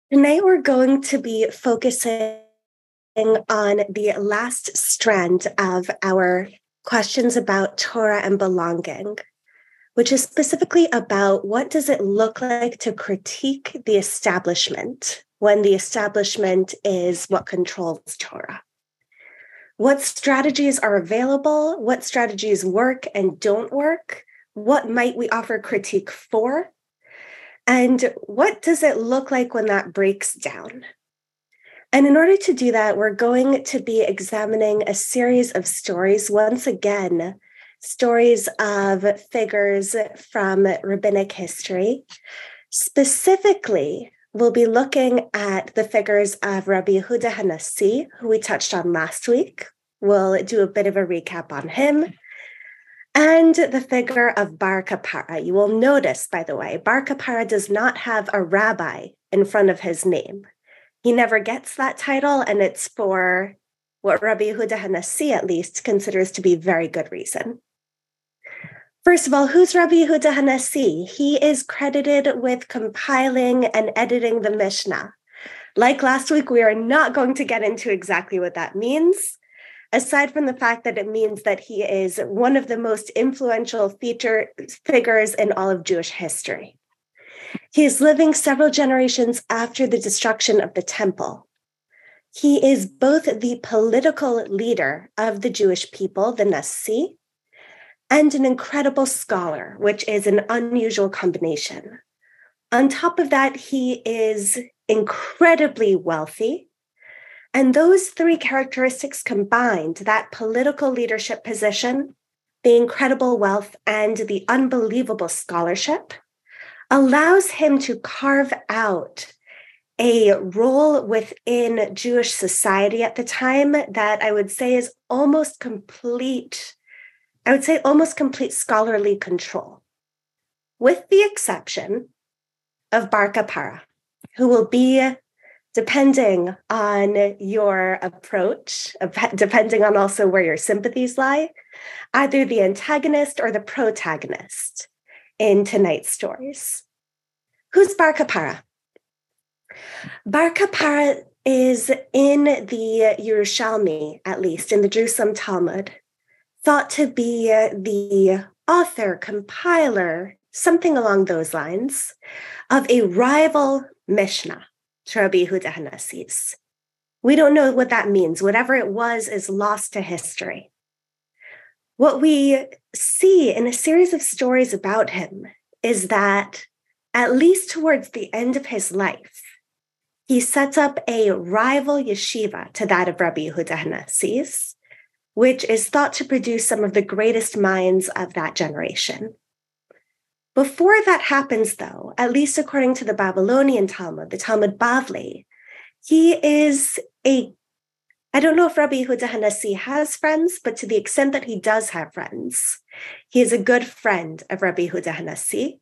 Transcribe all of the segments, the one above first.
Tonight, we're going to be focusing on the last strand of our questions about Torah and belonging, which is specifically about what does it look like to critique the establishment when the establishment is what controls Torah. What strategies are available? What strategies work and don't work? What might we offer critique for? And what does it look like when that breaks down? And in order to do that, we're going to be examining a series of stories, once again, stories of figures from rabbinic history. Specifically, we'll be looking at the figures of Rabbi Yehuda HaNasi, who we touched on last week. We'll do a bit of a recap on him. And the figure of Bar Kapara. You will notice, by the way, Bar Kapara does not have a rabbi in front of his name. He never gets that title, and it's for what Rabbi Yehuda HaNasi, at least, considers to be very good reason. First of all, who's Rabbi Yehuda HaNasi? He is credited with compiling and editing the Mishnah. Like last week, we are not going to get into exactly what that means, aside from the fact that it means that he is one of the most influential figures in all of Jewish history. He is living several generations after the destruction of the temple. He is both the political leader of the Jewish people, the Nasi, and an incredible scholar, which is an unusual combination. On top of that, he is incredibly wealthy. And those three characteristics combined, that political leadership position, the incredible wealth, and the unbelievable scholarship, allows him to carve out a role within Jewish society at the time that I would say is almost complete scholarly control, with the exception of Bar Kapara, who will be, depending on your approach, depending on also where your sympathies lie, either the antagonist or the protagonist in tonight's stories. Who's Bar Kapara? Bar Kapara is in the Yerushalmi, at least in the Jerusalem Talmud, thought to be the author, compiler, something along those lines, of a rival Mishnah to Rabbi Yehuda HaNasi's. We don't know what that means. Whatever it was is lost to history. What we see in a series of stories about him is that, at least towards the end of his life, he sets up a rival yeshiva to that of Rabbi Yehuda HaNasi's, which is thought to produce some of the greatest minds of that generation. Before that happens, though, at least according to the Babylonian Talmud, the Talmud Bavli, he is I don't know if Rabbi Yehuda HaNasi has friends, but to the extent that he does have friends, he is a good friend of Rabbi Yehuda HaNasi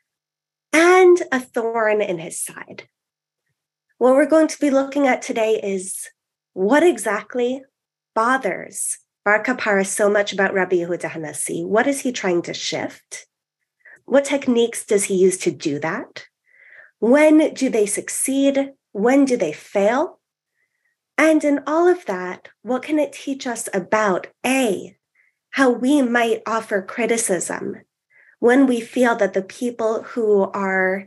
and a thorn in his side. What we're going to be looking at today is what exactly bothers Bar Kapara so much about Rabbi Yehuda HaNasi. What is he trying to shift? What techniques does he use to do that? When do they succeed? When do they fail? And in all of that, what can it teach us about, A, how we might offer criticism when we feel that the people who are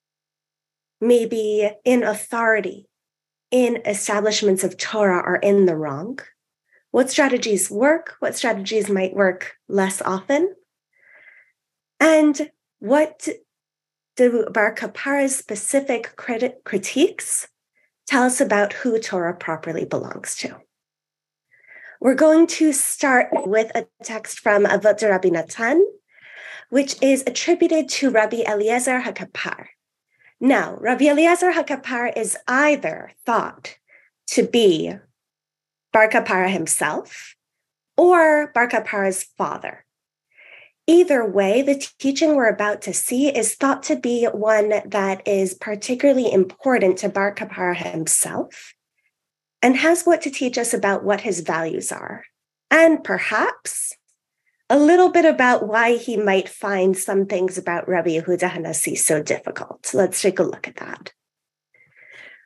maybe in authority in establishments of Torah are in the wrong? What strategies work? What strategies might work less often? And what do Bar Kapara's specific critiques tell us about who Torah properly belongs to? We're going to start with a text from Avot Rabbi Natan, which is attributed to Rabbi Eliezer HaKapar. Now, Rabbi Eliezer HaKapar is either thought to be Bar Kapara himself or Bar Kapara's father. Either way, the teaching we're about to see is thought to be one that is particularly important to Bar Kapara himself and has what to teach us about what his values are, and perhaps a little bit about why he might find some things about Rabbi Yehuda HaNasi so difficult. Let's take a look at that.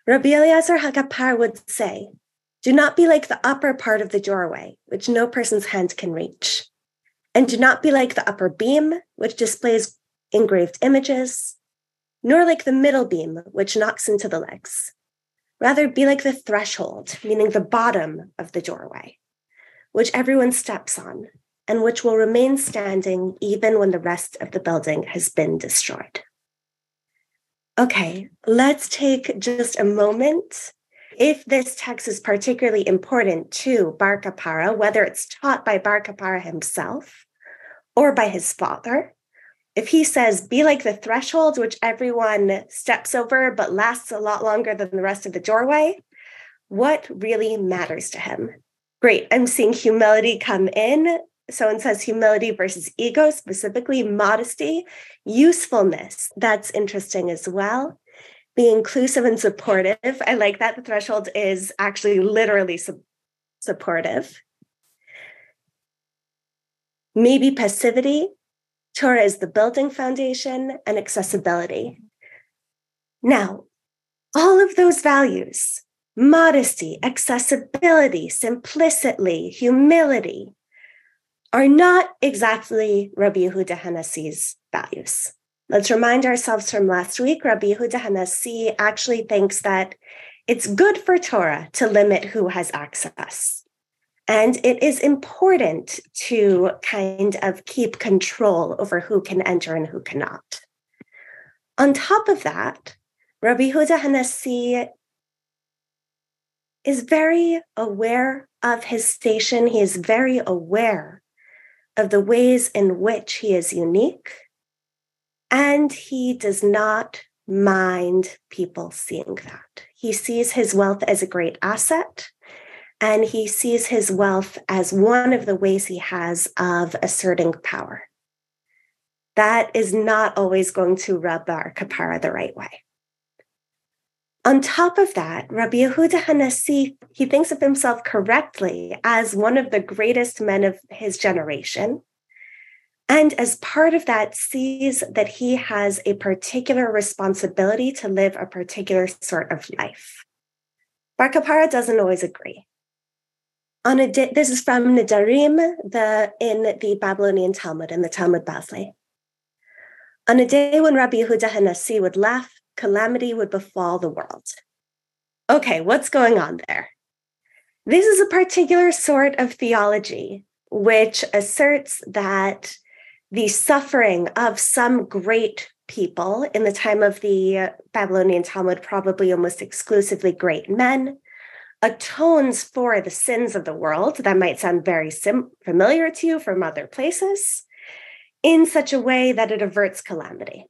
Rabbi Eliezer HaKapar would say, do not be like the upper part of the doorway, which no person's hand can reach. And do not be like the upper beam, which displays engraved images, nor like the middle beam, which knocks into the legs. Rather, be like the threshold, meaning the bottom of the doorway, which everyone steps on, and which will remain standing even when the rest of the building has been destroyed. Okay, let's take just a moment. If this text is particularly important to Bar Kapara, whether it's taught by Bar Kapara himself or by his father, if he says, be like the threshold, which everyone steps over but lasts a lot longer than the rest of the doorway, what really matters to him? Great, I'm seeing humility come in. Someone says humility versus ego, specifically modesty, usefulness. That's interesting as well. Be inclusive and supportive. I like that. The threshold is actually literally supportive. Maybe passivity. Torah is the building foundation, and accessibility. Now, all of those values, modesty, accessibility, simplicity, humility, are not exactly Rabbi Yehuda Hanassi's values. Let's remind ourselves from last week, Rabbi Yehuda Hanassi actually thinks that it's good for Torah to limit who has access. And it is important to kind of keep control over who can enter and who cannot. On top of that, Rabbi Yehuda Hanassi is very aware of his station. He is very aware of the ways in which he is unique. And he does not mind people seeing that. He sees his wealth as a great asset, and he sees his wealth as one of the ways he has of asserting power. That is not always going to rub Bar Kapara the right way. On top of that, Rabbi Yehuda Hanassi, he thinks of himself correctly as one of the greatest men of his generation. And as part of that, sees that he has a particular responsibility to live a particular sort of life. Bar Kapara doesn't always agree. This is from Nedarim in the Babylonian Talmud, in the Talmud Bavli. On a day when Rabbi Yehuda Hanassi would laugh, calamity would befall the world. Okay, what's going on there? This is a particular sort of theology which asserts that the suffering of some great people in the time of the Babylonian Talmud, probably almost exclusively great men, atones for the sins of the world. That might sound very familiar to you from other places, in such a way that it averts calamity.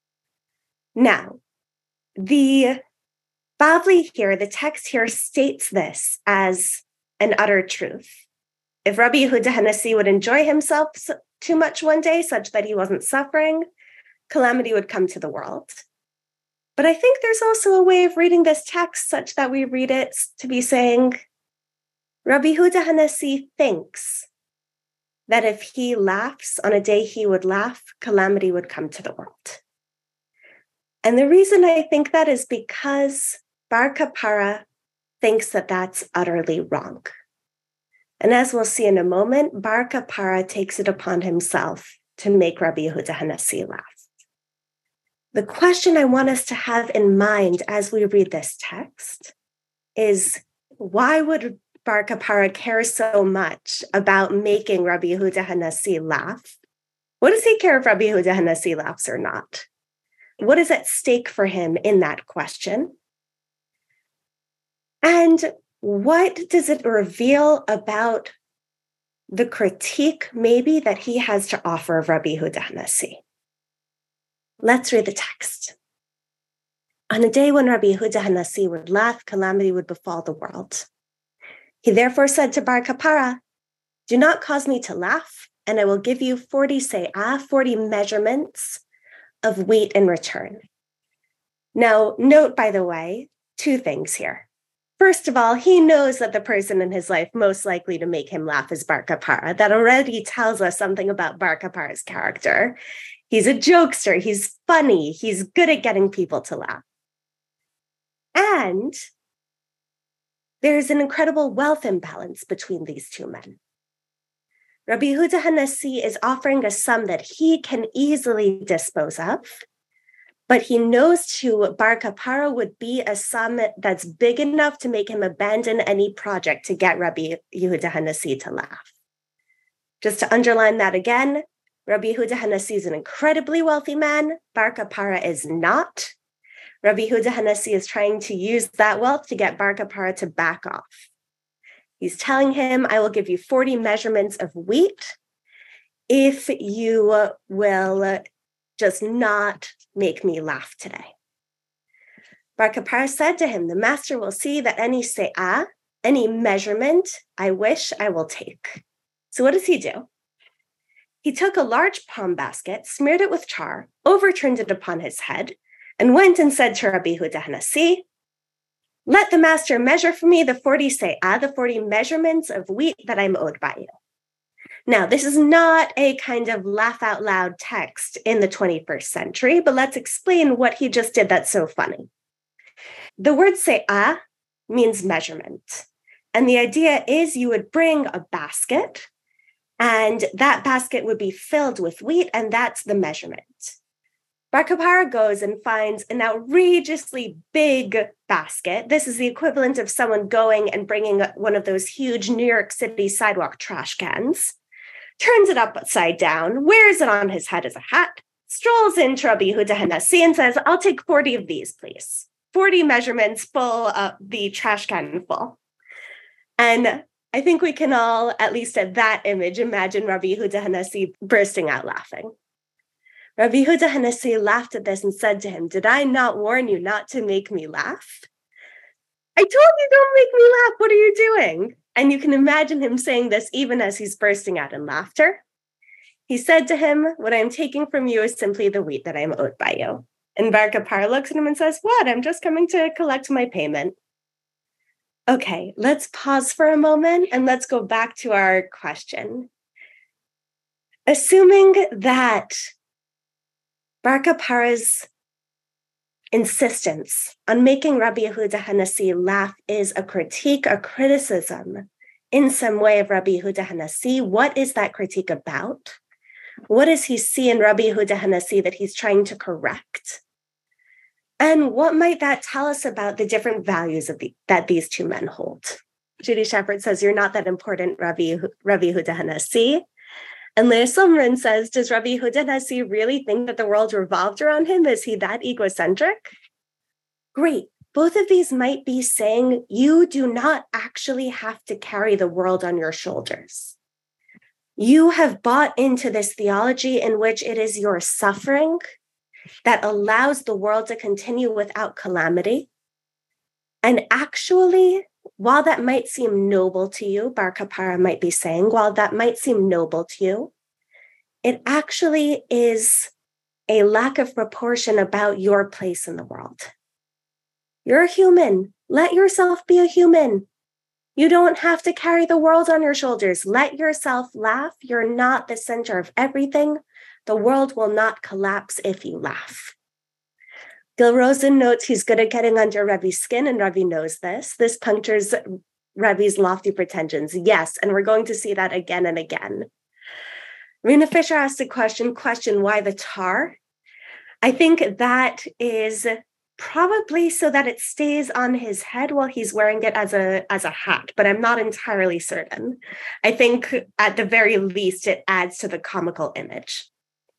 Now, the Bavli here, the text here states this as an utter truth. If Rabbi Yehuda Hanassi would enjoy himself too much one day, such that he wasn't suffering, calamity would come to the world. But I think there's also a way of reading this text such that we read it to be saying, Rabbi Yehuda Hanassi thinks that if he laughs on a day he would laugh, calamity would come to the world. And the reason I think that is because Bar Kapara thinks that that's utterly wrong. And as we'll see in a moment, Bar Kapara takes it upon himself to make Rabbi Yehuda Hanassi laugh. The question I want us to have in mind as we read this text is, why would Bar Kapara care so much about making Rabbi Yehuda Hanassi laugh? What does he care if Rabbi Yehuda Hanassi laughs or not? What is at stake for him in that question? And what does it reveal about the critique, maybe, that he has to offer of Rabbi Yehuda Hanassi? Let's read the text. On a day when Rabbi Yehuda Hanassi would laugh, calamity would befall the world. He therefore said to Bar Kapara, do not cause me to laugh, and I will give you 40 se'ah, 40 measurements of wheat in return. Now, note, by the way, two things here. First of all, he knows that the person in his life most likely to make him laugh is Bar Kapara. That already tells us something about Bar Kapara's character. He's a jokester, he's funny, he's good at getting people to laugh. And there's an incredible wealth imbalance between these two men. Rabbi Yehuda HaNasi is offering a sum that he can easily dispose of, but he knows to Bar Kapara would be a sum that's big enough to make him abandon any project to get Rabbi Yehuda HaNasi to laugh. Just to underline that again, Rabbi Yehuda HaNasi is an incredibly wealthy man. Bar Kapara is not. Rabbi Yehuda HaNasi is trying to use that wealth to get Bar Kapara to back off. He's telling him, I will give you 40 measurements of wheat if you will just not make me laugh today. Bar Kapara said to him, the master will see that any se'ah, any measurement I wish, I will take. So what does he do? He took a large palm basket, smeared it with char, overturned it upon his head, and went and said to Rabbi Yehuda HaNasi, let the master measure for me the 40 se'ah, the 40 measurements of wheat that I'm owed by you. Now, this is not a kind of laugh out loud text in the 21st century, but let's explain what he just did that's so funny. The word se'ah means measurement. And the idea is you would bring a basket, and that basket would be filled with wheat, and that's the measurement. Bar Kapara goes and finds an outrageously big basket. This is the equivalent of someone going and bringing one of those huge New York City sidewalk trash cans, turns it upside down, wears it on his head as a hat, strolls into Rabbi Yehuda HaNasi and says, I'll take 40 of these, please. 40 measurements full of the trash can full. And I think we can all, at least at that image, imagine Rabbi Yehuda HaNasi bursting out laughing. Rabbi Yehuda HaNasi laughed at this and said to him, did I not warn you not to make me laugh? I told you don't make me laugh. What are you doing? And you can imagine him saying this even as he's bursting out in laughter. He said to him, what I'm taking from you is simply the wheat that I'm owed by you. And Bar Kapara looks at him and says, what? I'm just coming to collect my payment. Okay, let's pause for a moment and let's go back to our question. Assuming that Bar Kapara's insistence on making Rabbi Yehuda HaNasi laugh is a critique, a criticism in some way of Rabbi Yehuda HaNasi. What is that critique about? What does he see in Rabbi Yehuda HaNasi that he's trying to correct? And what might that tell us about the different values that these two men hold? Judy Shepard says, you're not that important, Rabbi Yehuda HaNasi. And Leah Silverin says, does Rabbi Yehuda HaNasi really think that the world revolved around him? Is he that egocentric? Great. Both of these might be saying you do not actually have to carry the world on your shoulders. You have bought into this theology in which it is your suffering that allows the world to continue without calamity. And actually, while that might seem noble to you, Bar Kapara might be saying, while that might seem noble to you, it actually is a lack of proportion about your place in the world. You're a human. Let yourself be a human. You don't have to carry the world on your shoulders. Let yourself laugh. You're not the center of everything. The world will not collapse if you laugh. Gil Rosen notes he's good at getting under Rebbe's skin, and Rebbe knows this. This punctures Rebbe's lofty pretensions. Yes, and we're going to see that again and again. Rena Fisher asked a question, why the tar? I think that is probably so that it stays on his head while he's wearing it as a hat, but I'm not entirely certain. I think at the very least, it adds to the comical image.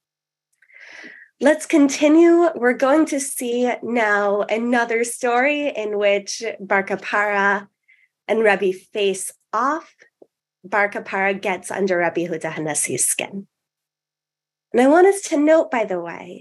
Let's continue. We're going to see now another story in which Bar Kapara and Rebbe face off. Bar Kapara gets under Rabbi Yehuda HaNasi's skin. And I want us to note, by the way,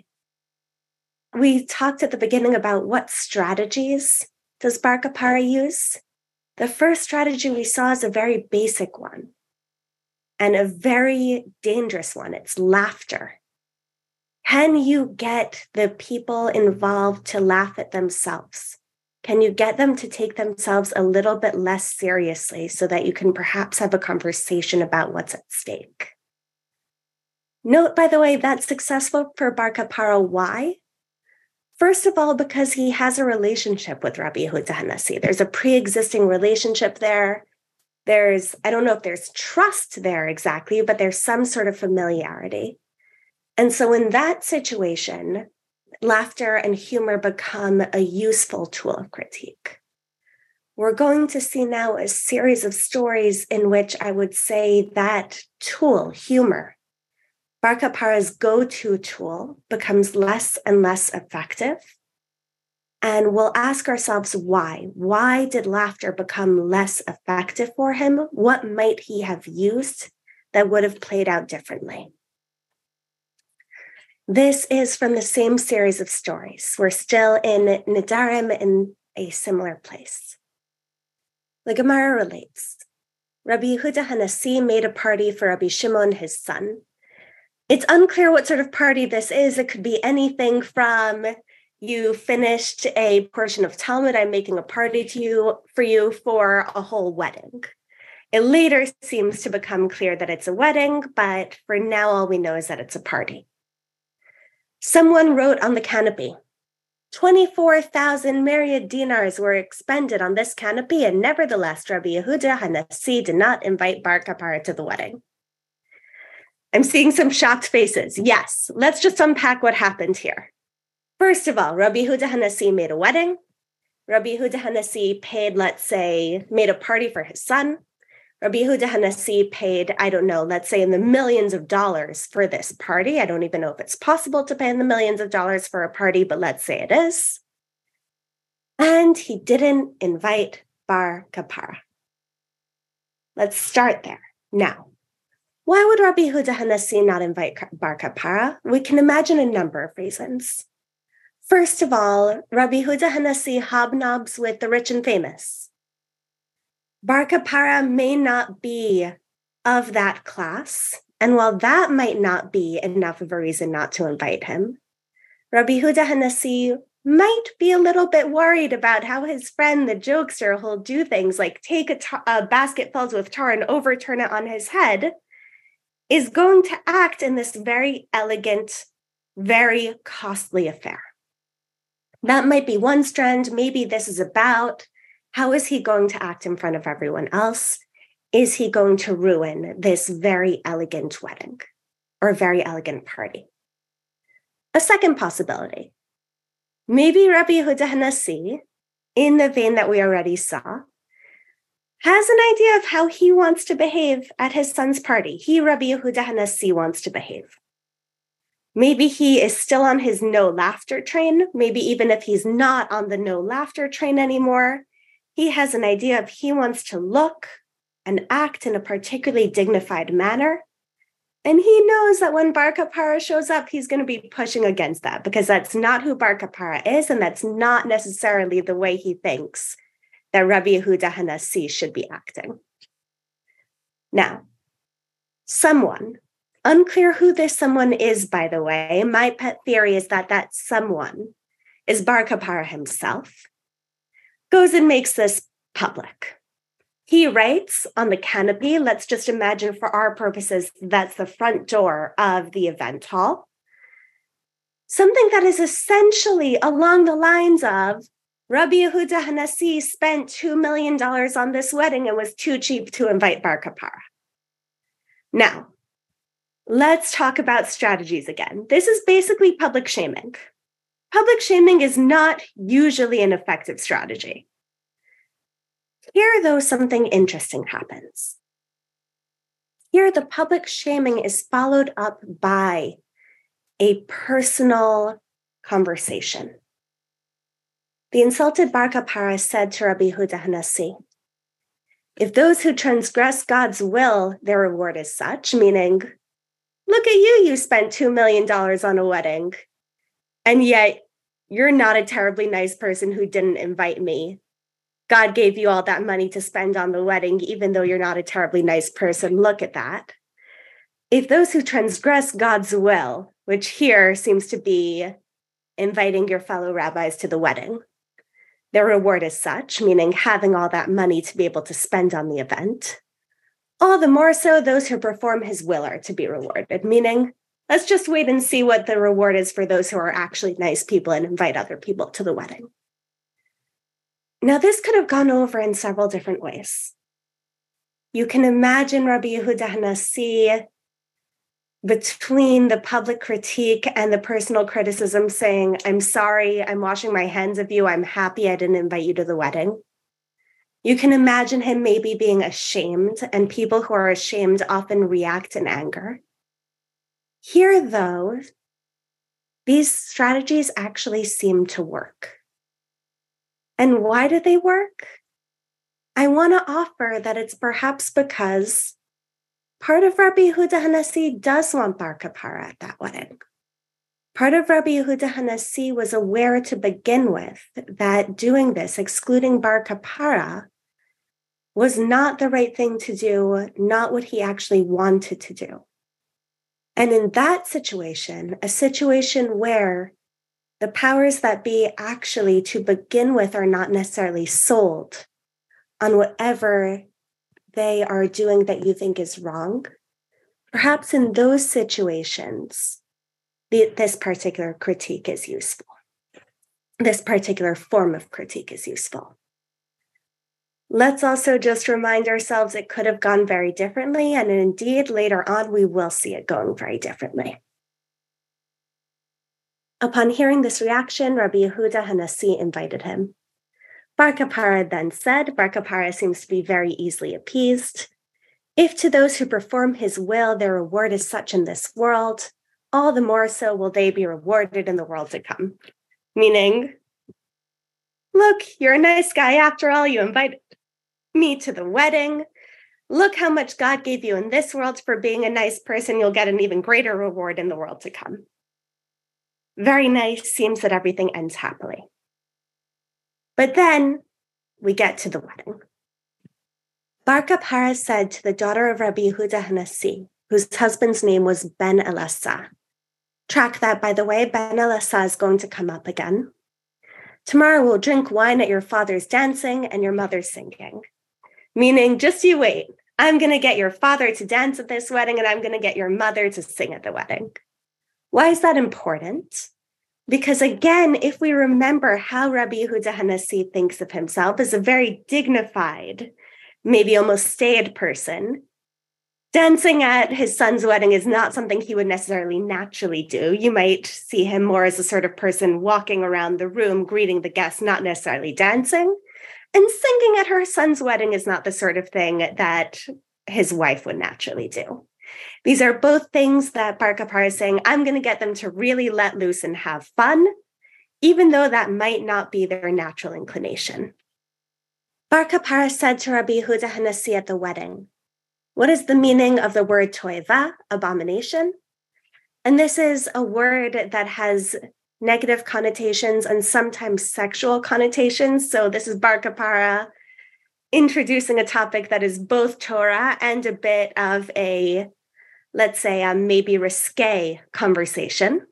we talked at the beginning about what strategies does Bar Kapara use. The first strategy we saw is a very basic one and a very dangerous one. It's laughter. Can you get the people involved to laugh at themselves? Can you get them to take themselves a little bit less seriously so that you can perhaps have a conversation about what's at stake? Note, by the way, that's successful for Bar Kapara. Why? First of all, because he has a relationship with Rabbi Yehuda Hanassi. There's a pre-existing relationship there. I don't know if there's trust there exactly, but there's some sort of familiarity. And so in that situation, laughter and humor become a useful tool of critique. We're going to see now a series of stories in which I would say that tool, humor, Bar Kappara's go-to tool, becomes less and less effective. And we'll ask ourselves why. Why did laughter become less effective for him? What might he have used that would have played out differently? This is from the same series of stories. We're still in Nedarim in a similar place. The Gemara relates, Rabbi Yehuda Hanassi made a party for Rabbi Shimon, his son. It's unclear what sort of party this is. It could be anything from you finished a portion of Talmud, I'm making a party for you for a whole wedding. It later seems to become clear that it's a wedding, but for now, all we know is that it's a party. Someone wrote on the canopy, 24,000 myriad dinars were expended on this canopy, and nevertheless, Rabbi Yehuda Hanassi did not invite Bar Kappara to the wedding. I'm seeing some shocked faces. Yes, let's just unpack what happened here. First of all, Rabbi Yehuda Hanassi made a wedding. Rabbi Yehuda Hanassi made a party for his son. Rabbi Yehuda Hanassi paid, let's say in the millions of dollars for this party. I don't even know if it's possible to pay in the millions of dollars for a party, but let's say it is. And he didn't invite Bar Kappara. Let's start there. Now, why would Rabbi Yehuda Hanassi not invite Bar Kappara? We can imagine a number of reasons. First of all, Rabbi Yehuda Hanassi hobnobs with the rich and famous. Bar Kappara may not be of that class, and while that might not be enough of a reason not to invite him, Rabbi Yehuda Hanassi might be a little bit worried about how his friend, the jokester, who'll do things like take a basket filled with tar and overturn it on his head, is going to act in this very elegant, very costly affair. That might be one strand. Maybe this is about how is he going to act in front of everyone else? Is he going to ruin this very elegant wedding or very elegant party? A second possibility. Maybe Rabbi Yehuda Hanassi, in the vein that we already saw, has an idea of how he wants to behave at his son's party. Rabbi Yehuda Hanassi, wants to behave. Maybe he is still on his no laughter train. Maybe even if he's not on the no laughter train anymore, he has an idea of he wants to look and act in a particularly dignified manner. And he knows that when Bar Kappara shows up, he's going to be pushing against that because that's not who Bar Kappara is, and that's not necessarily the way he thinks that Rabbi Yehuda Hanassi should be acting. Now, someone, unclear who this someone is, by the way, my pet theory is that someone is Bar Kappara himself, goes and makes this public. He writes on the canopy, let's just imagine for our purposes, that's the front door of the event hall, something that is essentially along the lines of, Rabbi Yehuda Hanassi spent $2 million on this wedding and was too cheap to invite Bar Kappara. Now, let's talk about strategies again. This is basically public shaming. Public shaming is not usually an effective strategy. Here, though, something interesting happens. Here, the public shaming is followed up by a personal conversation. The insulted Bar Kappara said to Rabbi Yehuda Hanassi, if those who transgress God's will, their reward is such, meaning, look at you spent $2 million on a wedding, and yet you're not a terribly nice person who didn't invite me. God gave you all that money to spend on the wedding, even though you're not a terribly nice person. Look at that. If those who transgress God's will, which here seems to be inviting your fellow rabbis to the wedding, their reward is such, meaning having all that money to be able to spend on the event, all the more so those who perform his will are to be rewarded, meaning Let's just wait and see what the reward is for those who are actually nice people and invite other people to the wedding. Now, this could have gone over in several different ways. You can imagine Rabbi Yehuda Hanasi, between the public critique and the personal criticism, saying, I'm sorry, I'm washing my hands of you, I'm happy I didn't invite you to the wedding. You can imagine him maybe being ashamed, and people who are ashamed often react in anger. Here, though, these strategies actually seem to work. And why do they work? I want to offer that it's perhaps because part of Rabbi Yehuda Hanasi does want bar kapara at that wedding. Part of Rabbi Yehuda Hanasi was aware to begin with that doing this, excluding bar kapara, was not the right thing to do, not what he actually wanted to do. And in that situation, a situation where the powers that be actually to begin with are not necessarily sold on whatever they are doing that you think is wrong, perhaps in those situations, this particular critique is useful. This particular form of critique is useful. Let's also just remind ourselves it could have gone very differently, and indeed, later on, we will see it going very differently. Upon hearing this reaction, Rabbi Yehuda Hanasi invited him. Bar kapara then said, Bar kapara seems to be very easily appeased. If to those who perform his will, their reward is such in this world, all the more so will they be rewarded in the world to come. Meaning, look, you're a nice guy after all, you invited me to the wedding. Look how much God gave you in this world for being a nice person. You'll get an even greater reward in the world to come. Very nice. Seems that everything ends happily. But then we get to the wedding. Bar kapara said to the daughter of Rabbi Yehuda Hanasi, whose husband's name was Ben Elasa. Track that, by the way. Ben Elasa is going to come up again. Tomorrow we'll drink wine at your father's dancing and your mother's singing. Meaning, just you wait. I'm going to get your father to dance at this wedding, and I'm going to get your mother to sing at the wedding. Why is that important? Because again, if we remember how Rabbi Yehuda Hanasi thinks of himself as a very dignified, maybe almost staid person, dancing at his son's wedding is not something he would necessarily naturally do. You might see him more as a sort of person walking around the room, greeting the guests, not necessarily dancing. And singing at her son's wedding is not the sort of thing that his wife would naturally do. These are both things that Bar kapara is saying, I'm going to get them to really let loose and have fun, even though that might not be their natural inclination. Bar kapara said to Rabbi Yehuda Hanasi at the wedding, what is the meaning of the word toeva, abomination? And this is a word that has negative connotations and sometimes sexual connotations. So this is Bar kapara introducing a topic that is both Torah and a bit of a, let's say, maybe risque conversation.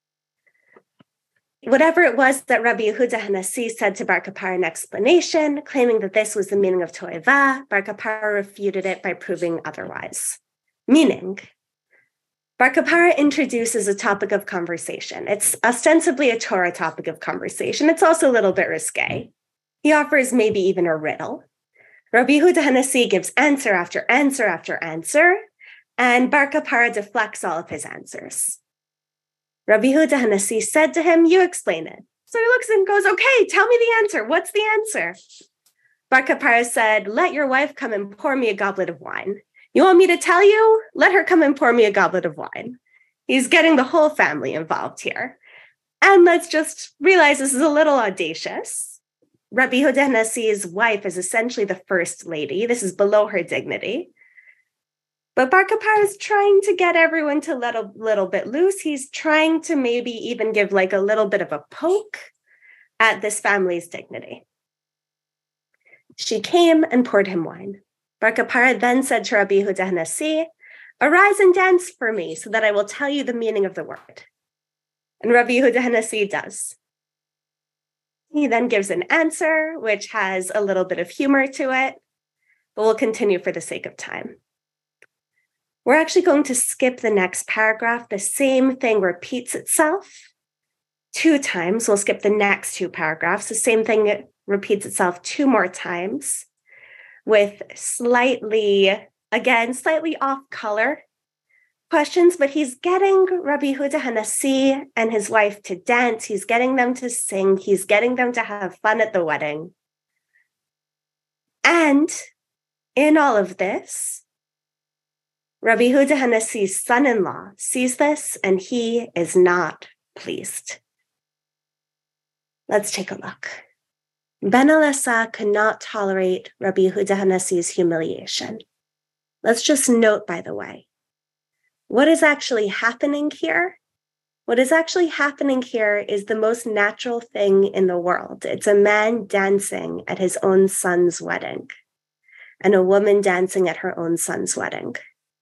Whatever it was that Rabbi Yehuda Hanasi said to Bar kapara in explanation, claiming that this was the meaning of toeva, Bar kapara refuted it by proving otherwise. Meaning, Bar kapara introduces a topic of conversation. It's ostensibly a Torah topic of conversation. It's also a little bit risque. He offers maybe even a riddle. Rabbi Yehuda Hanasi gives answer after answer after answer, and Bar kapara deflects all of his answers. Rabbi Yehuda Hanasi said to him, you explain it. So he looks and goes, okay, tell me the answer. What's the answer? Bar kapara said, let your wife come and pour me a goblet of wine. You want me to tell you? Let her come and pour me a goblet of wine. He's getting the whole family involved here. And let's just realize this is a little audacious. Rabbi Yehuda Hanasi's wife is essentially the first lady. This is below her dignity. But Bar kapara is trying to get everyone to let a little bit loose. He's trying to maybe even give like a little bit of a poke at this family's dignity. She came and poured him wine. Bar kapara then said to Rabbi Yehuda Hanasi, arise and dance for me so that I will tell you the meaning of the word. And Rabbi Yehuda Hanasi does. He then gives an answer, which has a little bit of humor to it, but we'll continue for the sake of time. We're actually going to skip the next paragraph. The same thing repeats itself 2 times. We'll skip the next 2 paragraphs. The same thing repeats itself 2 more times with slightly off color questions, but he's getting Rabbi Yehuda HaNasi and his wife to dance. He's getting them to sing. He's getting them to have fun at the wedding. And in all of this, Rabbi Yehuda HaNasi's son-in-law sees this and he is not pleased. Let's take a look. Ben Elasa could not tolerate Rabbi Yehuda HaNasi's humiliation. Let's just note, by the way, what is actually happening here? What is actually happening here is the most natural thing in the world. It's a man dancing at his own son's wedding and a woman dancing at her own son's wedding.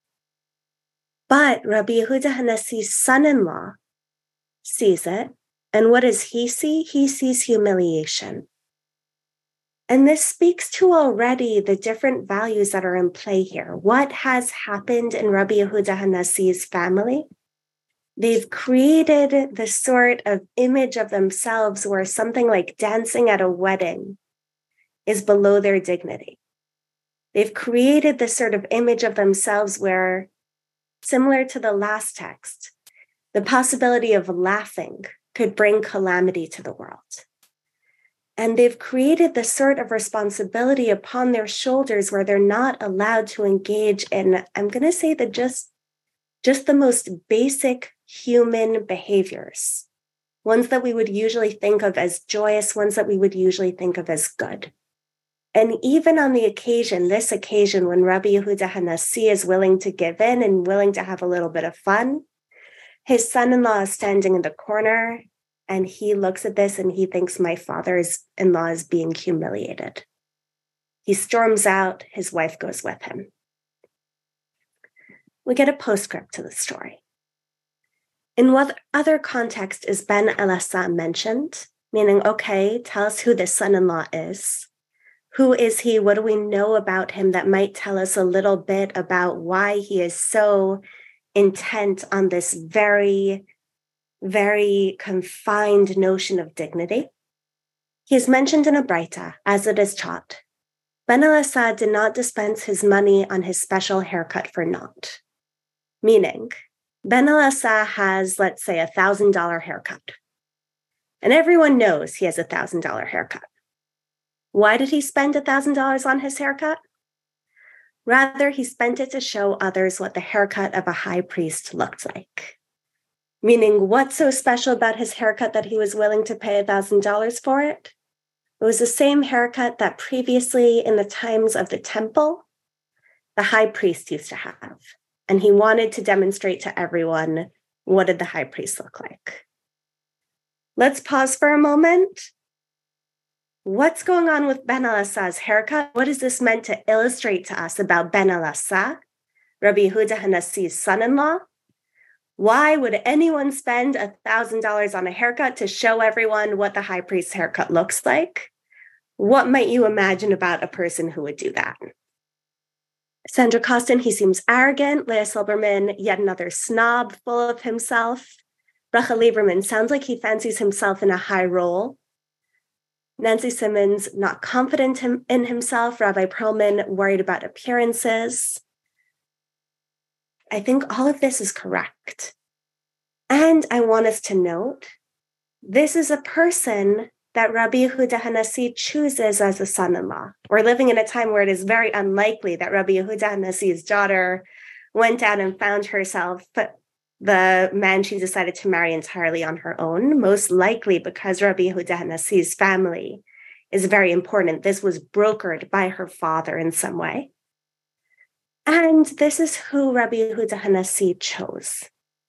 But Rabbi Yehuda HaNasi's son-in-law sees it. And what does he see? He sees humiliation. And this speaks to already the different values that are in play here. What has happened in Rabbi Yehuda HaNasi's family? They've created the sort of image of themselves where something like dancing at a wedding is below their dignity. They've created this sort of image of themselves where, similar to the last text, the possibility of laughing could bring calamity to the world. And they've created this sort of responsibility upon their shoulders where they're not allowed to engage in, I'm going to say that just the most basic human behaviors, ones that we would usually think of as joyous, ones that we would usually think of as good. And even on the occasion, this occasion, when Rabbi Yehuda HaNasi is willing to give in and willing to have a little bit of fun, his son-in-law is standing in the corner and he looks at this and he thinks my father-in-law is being humiliated. He storms out, his wife goes with him. We get a postscript to the story. In what other context is Ben Elasa mentioned? Meaning, okay, tell us who this son-in-law is. Who is he? What do we know about him that might tell us a little bit about why he is so intent on this very, very confined notion of dignity? He is mentioned in a Braita, as it is taught. Ben Elasa did not dispense his money on his special haircut for naught. Meaning, Ben Elasa has, let's say, $1,000 haircut. And everyone knows he has a $1,000 haircut. Why did he spend $1,000 on his haircut? Rather, he spent it to show others what the haircut of a high priest looked like. Meaning, what's so special about his haircut that he was willing to pay $1,000 for it? It was the same haircut that previously, in the times of the temple, the high priest used to have. And he wanted to demonstrate to everyone, what did the high priest look like? Let's pause for a moment. What's going on with Ben Elasa's haircut? What is this meant to illustrate to us about Ben Elasa, Rabbi Yehuda HaNasi's son-in-law? Why would anyone spend $1,000 on a haircut to show everyone what the high priest's haircut looks like? What might you imagine about a person who would do that? Sandra Costin, he seems arrogant. Leah Silberman, yet another snob, full of himself. Bracha Lieberman sounds like he fancies himself in a high role. Nancy Simmons, not confident in himself. Rabbi Perlman, worried about appearances. I think all of this is correct. And I want us to note, this is a person that Rabbi Yehuda HaNasi chooses as a son-in-law. We're living in a time where it is very unlikely that Rabbi Yehuda HaNasi's daughter went out and found herself the man she decided to marry entirely on her own, most likely because Rabbi Yehuda HaNasi's family is very important. This was brokered by her father in some way. And this is who Rabbi Yehuda HaNasi chose.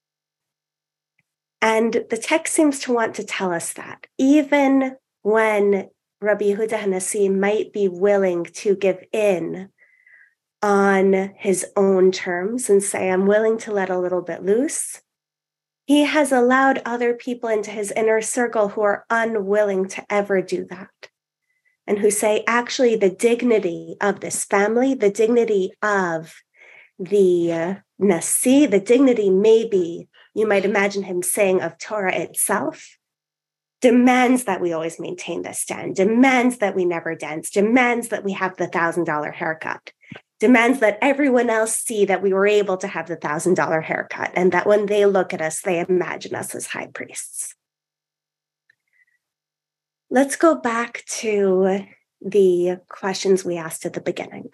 And the text seems to want to tell us that even when Rabbi Yehuda HaNasi might be willing to give in on his own terms and say, I'm willing to let a little bit loose, he has allowed other people into his inner circle who are unwilling to ever do that. And who say, actually, the dignity of this family, the dignity of the nasi, the dignity maybe you might imagine him saying of Torah itself, demands that we always maintain this stand, demands that we never dance, demands that we have the $1,000 haircut, demands that everyone else see that we were able to have the $1,000 haircut, and that when they look at us, they imagine us as high priests. Let's go back to the questions we asked at the beginning.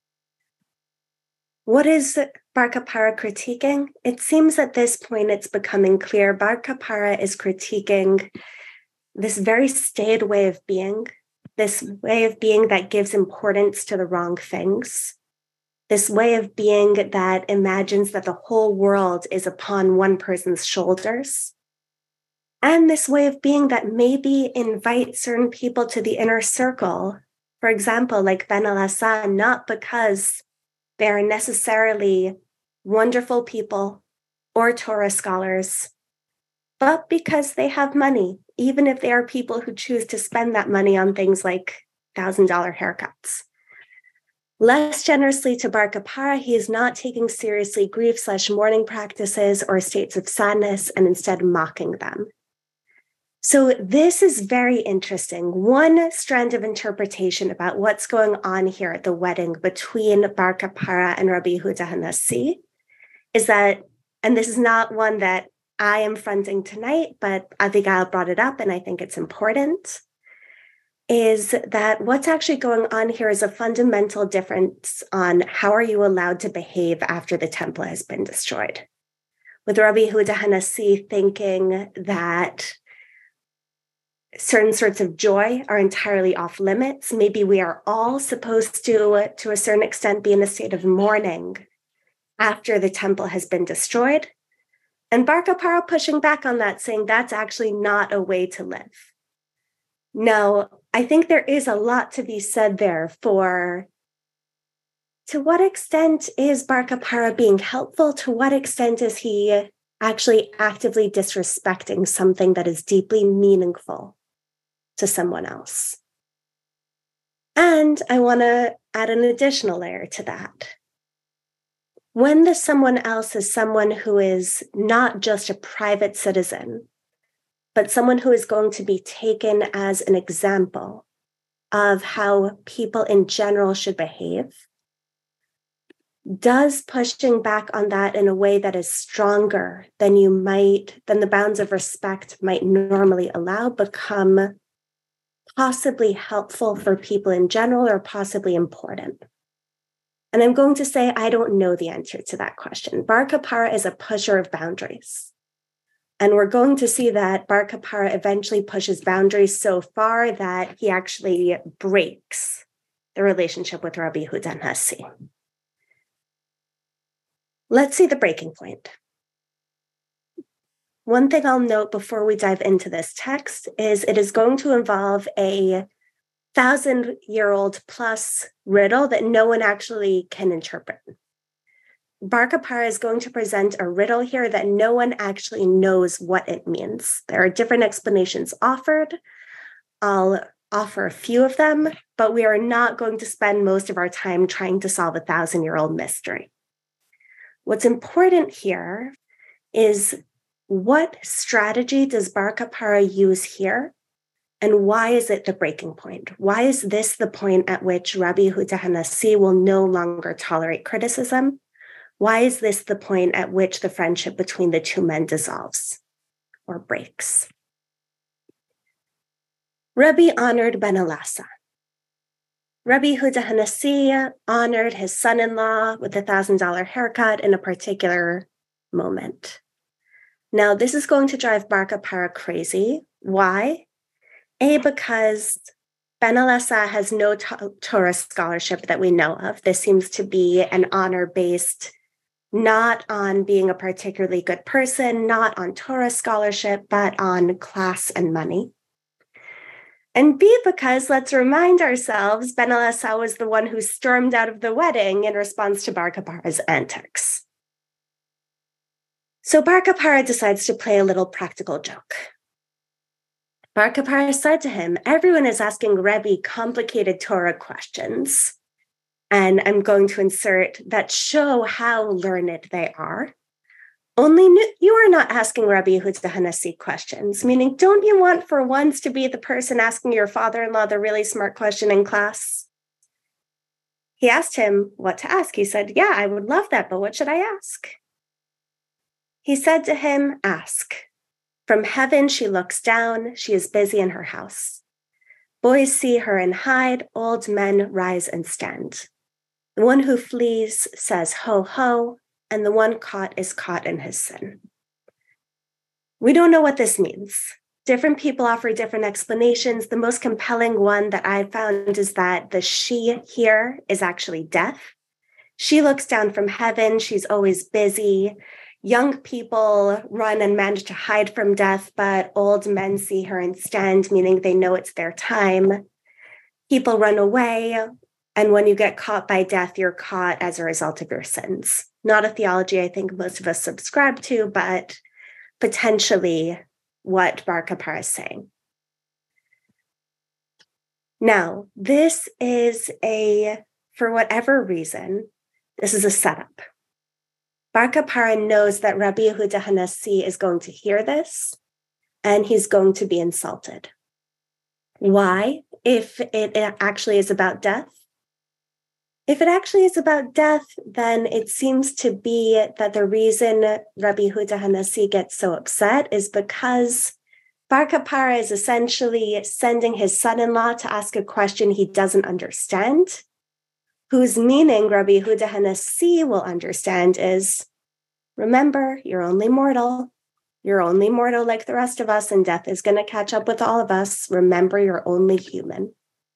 What is Bar Kapara critiquing? It seems at this point it's becoming clear Bar Kapara is critiquing this very staid way of being, this way of being that gives importance to the wrong things, this way of being that imagines that the whole world is upon one person's shoulders, and this way of being that maybe invites certain people to the inner circle, for example, like Ben Elazar, not because they're necessarily wonderful people or Torah scholars, but because they have money, even if they are people who choose to spend that money on things like $1,000 haircuts. Less generously to Bar Kapara, he is not taking seriously grief/mourning practices or states of sadness and instead mocking them. So this is very interesting. One strand of interpretation about what's going on here at the wedding between Bar Kapara and Rabbi Yehuda HaNasi is that, and this is not one that I am fronting tonight, but Abigail brought it up and I think it's important, is that what's actually going on here is a fundamental difference on how are you allowed to behave after the temple has been destroyed. With Rabbi Yehuda HaNasi thinking that certain sorts of joy are entirely off limits. Maybe we are all supposed to a certain extent, be in a state of mourning after the temple has been destroyed. And Bar Kapara pushing back on that, saying that's actually not a way to live. Now, I think there is a lot to be said there for to what extent is Bar Kapara being helpful? To what extent is he actually actively disrespecting something that is deeply meaningful to someone else? And I want to add an additional layer to that. When the someone else is someone who is not just a private citizen, but someone who is going to be taken as an example of how people in general should behave, does pushing back on that in a way that is stronger than the bounds of respect might normally allow become possibly helpful for people in general or possibly important? And I'm going to say I don't know the answer to that question. Bar Kapara is a pusher of boundaries. And we're going to see that Bar Kapara eventually pushes boundaries so far that he actually breaks the relationship with Rabbi Yehuda HaNasi. Let's see the breaking point. One thing I'll note before we dive into this text is it is going to involve a 1,000-year-old plus riddle that no one actually can interpret. Bar Kapara is going to present a riddle here that no one actually knows what it means. There are different explanations offered. I'll offer a few of them, but we are not going to spend most of our time trying to solve a 1,000-year-old mystery. What's important here is what strategy does Bar Kapara use here, and why is it the breaking point? Why is this the point at which Rabbi Yehuda HaNasi will no longer tolerate criticism? Why is this the point at which the friendship between the two men dissolves or breaks? Rabbi honored Ben Elazar. Rabbi Yehuda HaNasi honored his son-in-law with a $1,000 haircut in a particular moment. Now, this is going to drive Bar Kapara crazy. Why? A, because Ben Elazar has no Torah scholarship that we know of. This seems to be an honor based not on being a particularly good person, not on Torah scholarship, but on class and money. And B, because let's remind ourselves, Ben Elazar was the one who stormed out of the wedding in response to Bar Kapara's antics. So Bar Kapara decides to play a little practical joke. Bar Kapara said to him, everyone is asking Rebbe complicated Torah questions. and I'm going to insert that show how learned they are. Only you are not asking Rabbi Yehuda Hanassi questions, meaning, don't you want for once to be the person asking your father-in-law the really smart question in class? He asked him what to ask. He said, yeah, I would love that, but what should I ask? He said to him, ask. From heaven she looks down, she is busy in her house. Boys see her and hide, old men rise and stand. The one who flees says, ho, ho, and the one caught is caught in his sin. We don't know what this means. Different people offer different explanations. The most compelling one that I found is that the she here is actually death. She looks down from heaven. She's always busy. Young people run and manage to hide from death, but old men see her and stand, meaning they know it's their time. People run away, and when you get caught by death, you're caught as a result of your sins. Not a theology I think most of us subscribe to, but potentially what Bar Kappara is saying. Now, this is for whatever reason, this is a setup. Bar Kappara knows that Rabbi Yehuda Hanassi is going to hear this, and he's going to be insulted. Why? If it actually is about death? If it actually is about death, then it seems to be that the reason Rabbi Yehuda Hanassi gets so upset is because Bar Kappara is essentially sending his son-in-law to ask a question he doesn't understand, whose meaning Rabbi Yehuda Hanassi will understand is, remember, you're only mortal. You're only mortal like the rest of us, and death is going to catch up with all of us. Remember, you're only human.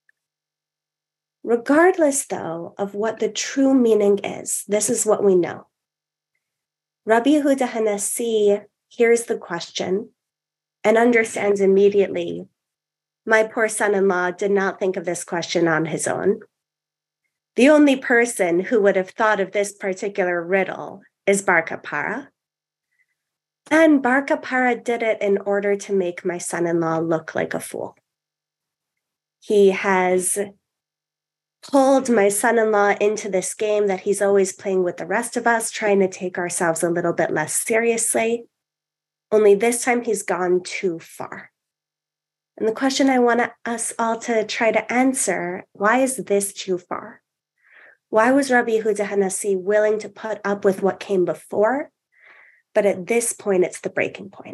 Regardless, though, of what the true meaning is, this is what we know. Rabbi Yehuda Hanassi hears the question and understands immediately, my poor son-in-law did not think of this question on his own. The only person who would have thought of this particular riddle is Bar Kappara. And Bar Kappara did it in order to make my son-in-law look like a fool. He has pulled my son-in-law into this game that he's always playing with the rest of us, trying to take ourselves a little bit less seriously. Only this time he's gone too far. And the question I want us all to try to answer, why is this too far? Why was Rabbi Yehuda Hanassi willing to put up with what came before? But at this point, it's the breaking point.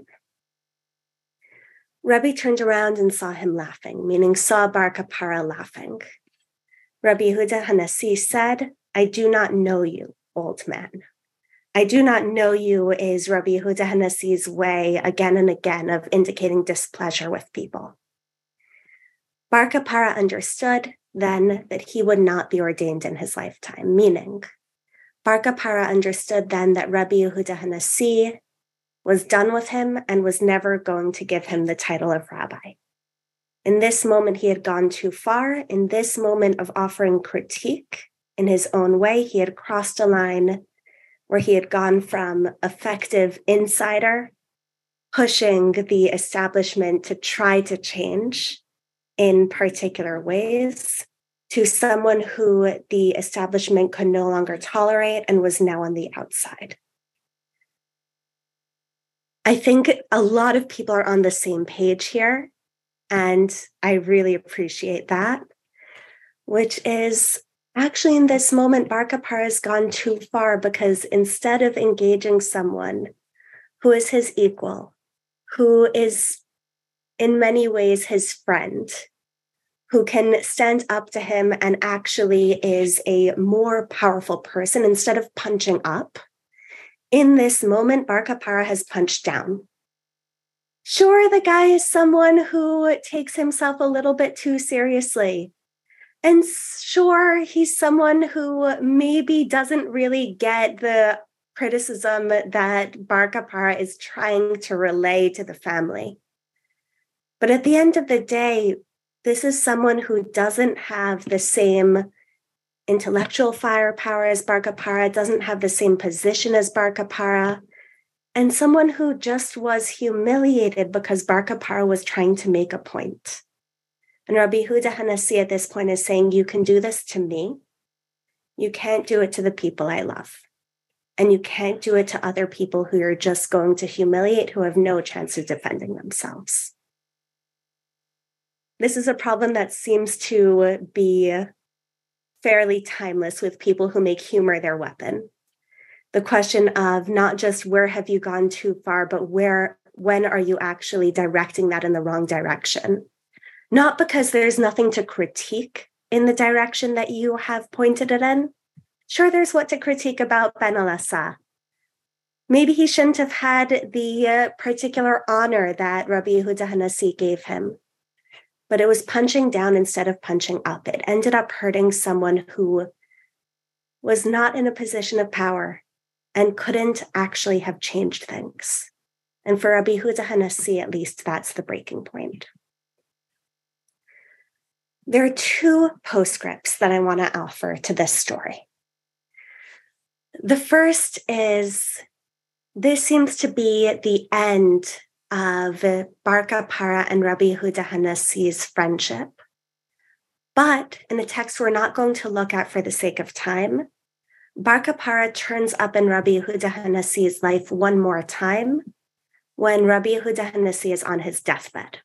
Rabbi turned around and saw him laughing, meaning saw Bar Kappara laughing. Rabbi Yehuda Hanassi said, I do not know you, old man. I do not know you is Rabbi Yehuda Hanassi's way again and again of indicating displeasure with people. Bar Kappara understood then that he would not be ordained in his lifetime, meaning Bar Kappara understood then that Rabbi Yehuda Hanassi was done with him and was never going to give him the title of rabbi. In this moment, he had gone too far. In this moment of offering critique in his own way, he had crossed a line where he had gone from effective insider, pushing the establishment to try to change in particular ways, to someone who the establishment could no longer tolerate and was now on the outside. I think a lot of people are on the same page here, and I really appreciate that, which is actually in this moment, Bar Kappara has gone too far, because instead of engaging someone who is his equal, who is in many ways his friend, who can stand up to him and actually is a more powerful person, instead of punching up, in this moment, Bar Kappara has punched down. Sure, the guy is someone who takes himself a little bit too seriously. And sure, he's someone who maybe doesn't really get the criticism that Bar Kappara is trying to relay to the family. But at the end of the day, this is someone who doesn't have the same intellectual firepower as Bar Kappara, doesn't have the same position as Bar Kappara, and someone who just was humiliated because Bar Kappara was trying to make a point. And Rabbi Yehuda Hanassi at this point is saying, you can do this to me. You can't do it to the people I love. And you can't do it to other people who you're just going to humiliate, who have no chance of defending themselves. This is a problem that seems to be fairly timeless with people who make humor their weapon. The question of not just where have you gone too far, but when are you actually directing that in the wrong direction? Not because there's nothing to critique in the direction that you have pointed it in. Sure, there's what to critique about Ben Elasa. Maybe he shouldn't have had the particular honor that Rabbi Yehuda Hanassi gave him. But it was punching down instead of punching up. It ended up hurting someone who was not in a position of power and couldn't actually have changed things. And for Rabbi Yehuda Hanassi, at least, that's the breaking point. There are two postscripts that I want to offer to this story. The first is, this seems to be the end of Bar Kapara and Rabbi Yehuda Hanassi's friendship. But in a text we're not going to look at for the sake of time, Bar Kapara turns up in Rabbi Yehuda Hanassi's life one more time when Rabbi Yehuda Hanassi is on his deathbed.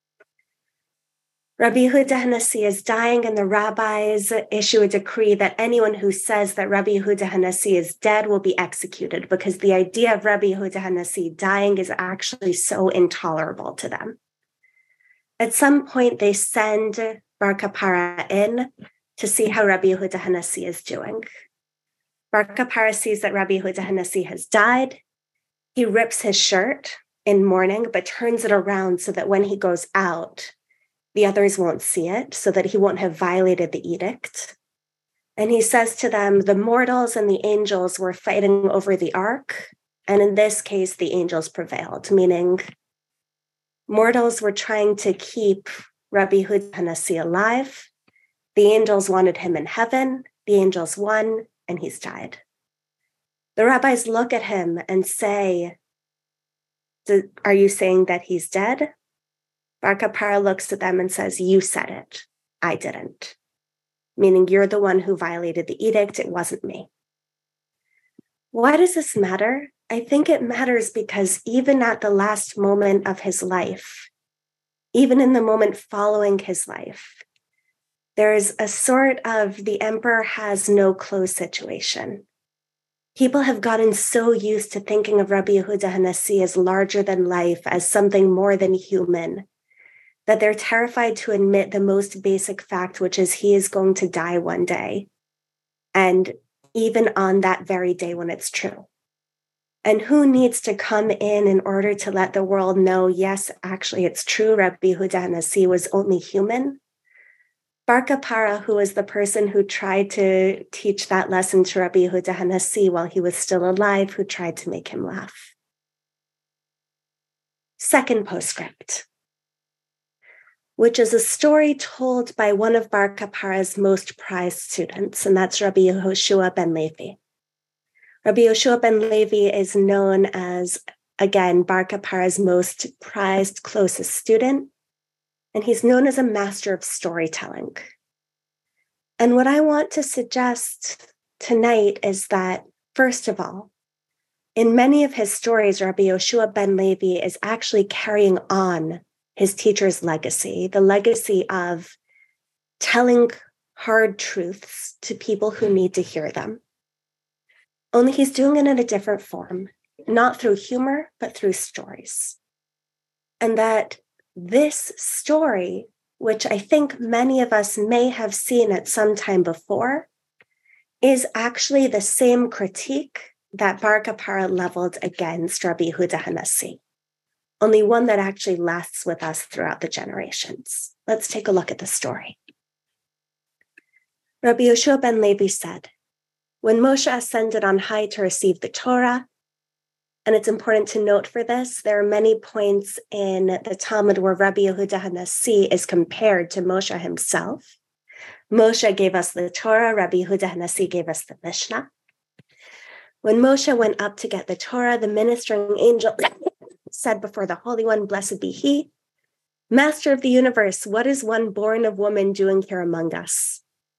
Rabbi Yehuda Hanassi is dying, and the rabbis issue a decree that anyone who says that Rabbi Yehuda Hanassi is dead will be executed, because the idea of Rabbi Yehuda Hanassi dying is actually so intolerable to them. At some point, they send Bar Kapara in to see how Rabbi Yehuda Hanassi is doing. Bar Kapara sees that Rabbi Yehuda Hanassi has died. He rips his shirt in mourning, but turns it around so that when he goes out, the others won't see it, so that he won't have violated the edict. And he says to them, the mortals and the angels were fighting over the ark, and in this case, the angels prevailed, meaning mortals were trying to keep Rabbi Yehuda Hanassi alive. The angels wanted him in heaven. The angels won, and he's died. The rabbis look at him and say, are you saying that he's dead? Bar Kapara looks at them and says, you said it. I didn't. Meaning you're the one who violated the edict. It wasn't me. Why does this matter? I think it matters because even at the last moment of his life, even in the moment following his life, there's a sort of the emperor has no clothes situation. People have gotten so used to thinking of Rabbi Yehuda Hanassi as larger than life, as something more than human, that they're terrified to admit the most basic fact, which is he is going to die one day. And even on that very day when it's true. And who needs to come in order to let the world know, yes, actually it's true, Rabbi Yehuda Hanassi was only human? Bar Kapara, who was the person who tried to teach that lesson to Rabbi Yehuda Hanassi while he was still alive, who tried to make him laugh. Second postscript, which is a story told by one of Bar Kapara's most prized students, and that's Rabbi Yehoshua ben Levi. Rabbi Yehoshua ben Levi is known as, again, Bar Kapara's most prized, closest student, and he's known as a master of storytelling. And what I want to suggest tonight is that, first of all, in many of his stories, Rabbi Yehoshua ben Levi is actually carrying on his teacher's legacy, the legacy of telling hard truths to people who need to hear them. Only he's doing it in a different form, not through humor, but through stories. And that this story, which I think many of us may have seen at some time before, is actually the same critique that Bar Kapara leveled against Rabbi Yehuda Hanassi. Only one that actually lasts with us throughout the generations. Let's take a look at the story. Rabbi Yehoshua ben Levi said, when Moshe ascended on high to receive the Torah, and it's important to note for this, there are many points in the Talmud where Rabbi Yehuda Hanassi is compared to Moshe himself. Moshe gave us the Torah, Rabbi Yehuda Hanassi gave us the Mishnah. When Moshe went up to get the Torah, the ministering angel said before the Holy One, blessed be he, Master of the universe, what is one born of woman doing here among us?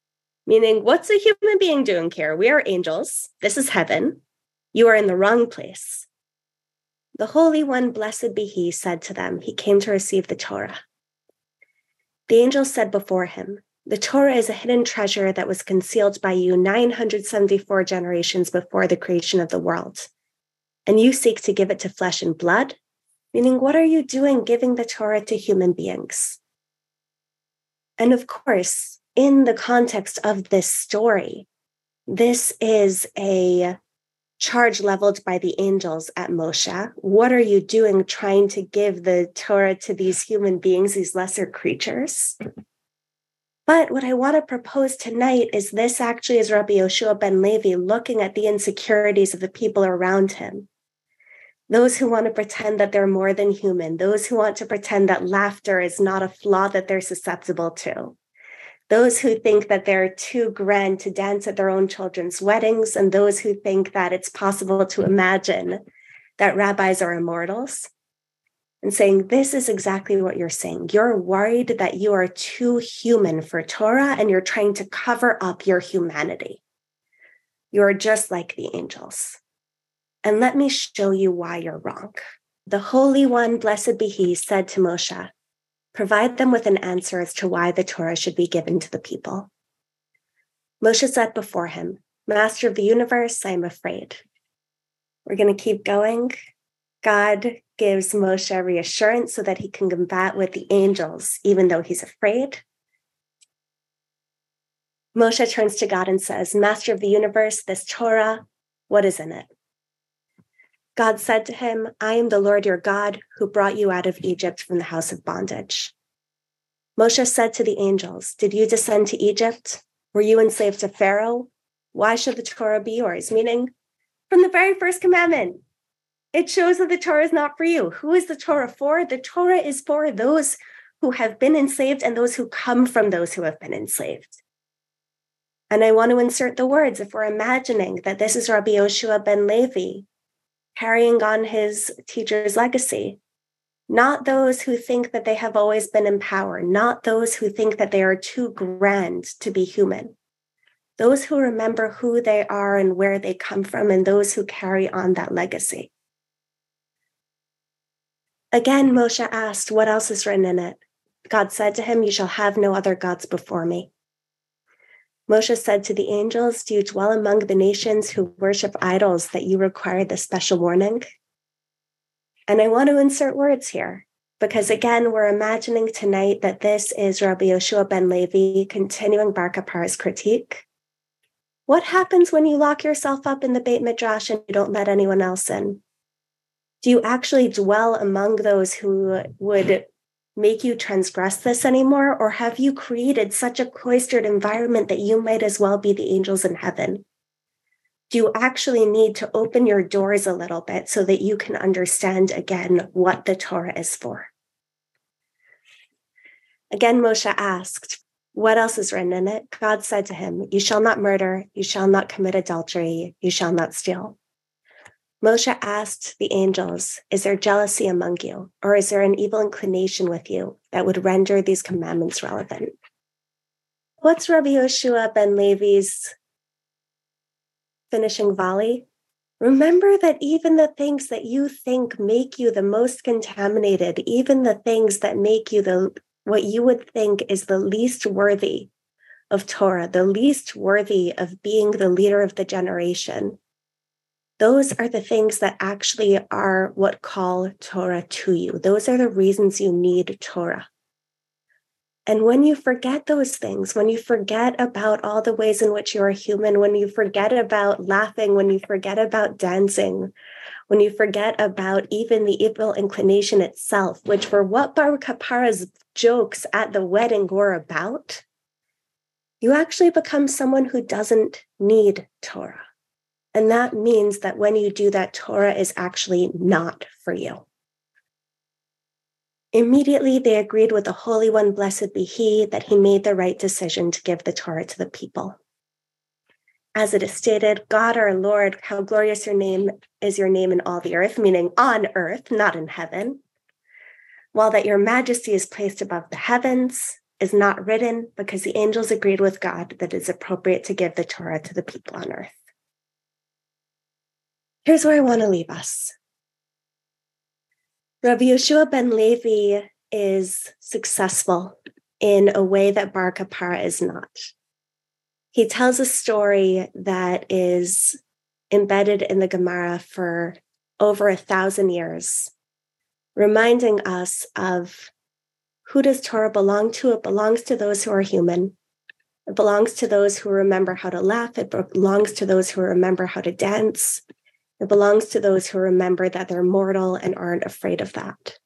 Meaning, what's a human being doing here? We are angels. This is heaven. You are in the wrong place. The Holy One, blessed be he, said to them, he came to receive the Torah. The angel said before him, the Torah is a hidden treasure that was concealed by you 974 generations before the creation of the world. And you seek to give it to flesh and blood? Meaning, what are you doing giving the Torah to human beings? And of course, in the context of this story, this is a charge leveled by the angels at Moshe. What are you doing trying to give the Torah to these human beings, these lesser creatures? But what I want to propose tonight is this actually is Rabbi Yoshua ben Levi looking at the insecurities of the people around him. Those who want to pretend that they're more than human, those who want to pretend that laughter is not a flaw that they're susceptible to. Those who think that they're too grand to dance at their own children's weddings, and those who think that it's possible to imagine that rabbis are immortals, and saying, this is exactly what you're saying. You're worried that you are too human for Torah, and you're trying to cover up your humanity. You're just like the angels. And let me show you why you're wrong. The Holy One, blessed be he, said to Moshe, provide them with an answer as to why the Torah should be given to the people. Moshe said before him, Master of the universe, I am afraid. We're going to keep going. God gives Moshe reassurance so that he can combat with the angels, even though he's afraid. Moshe turns to God and says, Master of the universe, this Torah, what is in it? God said to him, I am the Lord your God who brought you out of Egypt from the house of bondage. Moshe said to the angels, did you descend to Egypt? Were you enslaved to Pharaoh? Why should the Torah be yours? Meaning, from the very first commandment, it shows that the Torah is not for you. Who is the Torah for? The Torah is for those who have been enslaved and those who come from those who have been enslaved. And I want to insert the words, if we're imagining that this is Rabbi Yoshua ben Levi, carrying on his teacher's legacy, not those who think that they have always been in power, not those who think that they are too grand to be human, those who remember who they are and where they come from, and those who carry on that legacy. Again, Moshe asked, what else is written in it? God said to him, you shall have no other gods before me. Moshe said to the angels, do you dwell among the nations who worship idols that you require this special warning? And I want to insert words here, because again, we're imagining tonight that this is Rabbi Yoshua ben Levi continuing Bar Kapara's critique. What happens when you lock yourself up in the Beit Midrash and you don't let anyone else in? Do you actually dwell among those who would make you transgress this anymore? Or have you created such a cloistered environment that you might as well be the angels in heaven? Do you actually need to open your doors a little bit so that you can understand again what the Torah is for? Again, Moshe asked, what else is written in it? God said to him, you shall not murder, you shall not commit adultery, you shall not steal. Moshe asked the angels, is there jealousy among you, or is there an evil inclination with you that would render these commandments relevant? What's Rabbi Yoshua ben Levi's finishing volley? Remember that even the things that you think make you the most contaminated, even the things that make you what you would think is the least worthy of Torah, the least worthy of being the leader of the generation, those are the things that actually are what call Torah to you. Those are the reasons you need Torah. And when you forget those things, when you forget about all the ways in which you are human, when you forget about laughing, when you forget about dancing, when you forget about even the evil inclination itself, which were what Bar Kapara's jokes at the wedding were about, you actually become someone who doesn't need Torah. And that means that when you do that, Torah is actually not for you. Immediately, they agreed with the Holy One, blessed be he, that he made the right decision to give the Torah to the people. As it is stated, God our Lord, how glorious is your name in all the earth, meaning on earth, not in heaven. While that your majesty is placed above the heavens, is not written because the angels agreed with God that it's appropriate to give the Torah to the people on earth. Here's where I want to leave us. Rabbi Yehoshua ben Levi is successful in a way that Bar Kappara is not. He tells a story that is embedded in the Gemara for over 1,000 years, reminding us of who does Torah belong to? It belongs to those who are human. It belongs to those who remember how to laugh. It belongs to those who remember how to dance. It belongs to those who remember that they're mortal and aren't afraid of that.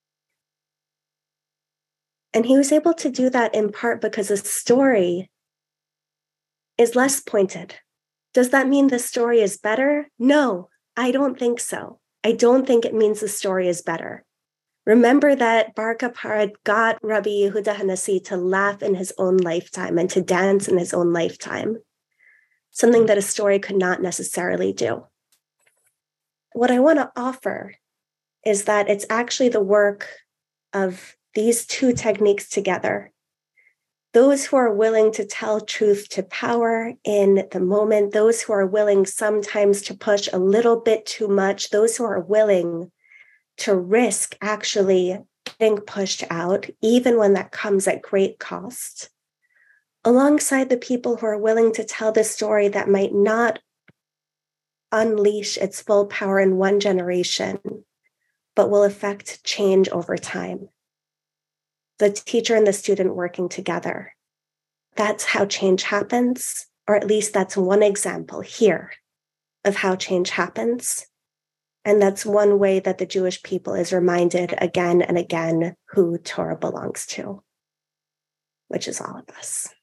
And he was able to do that in part because the story is less pointed. Does that mean the story is better? No, I don't think so. I don't think it means the story is better. Remember that Bar Kappara got Rabbi Yehuda HaNasi to laugh in his own lifetime and to dance in his own lifetime, something that a story could not necessarily do. What I want to offer is that it's actually the work of these two techniques together. Those who are willing to tell truth to power in the moment, those who are willing sometimes to push a little bit too much, those who are willing to risk actually getting pushed out, even when that comes at great cost, alongside the people who are willing to tell the story that might not unleash its full power in one generation, but will affect change over time. The teacher and the student working together. That's how change happens, or at least that's one example here of how change happens. And that's one way that the Jewish people is reminded again and again who Torah belongs to, which is all of us.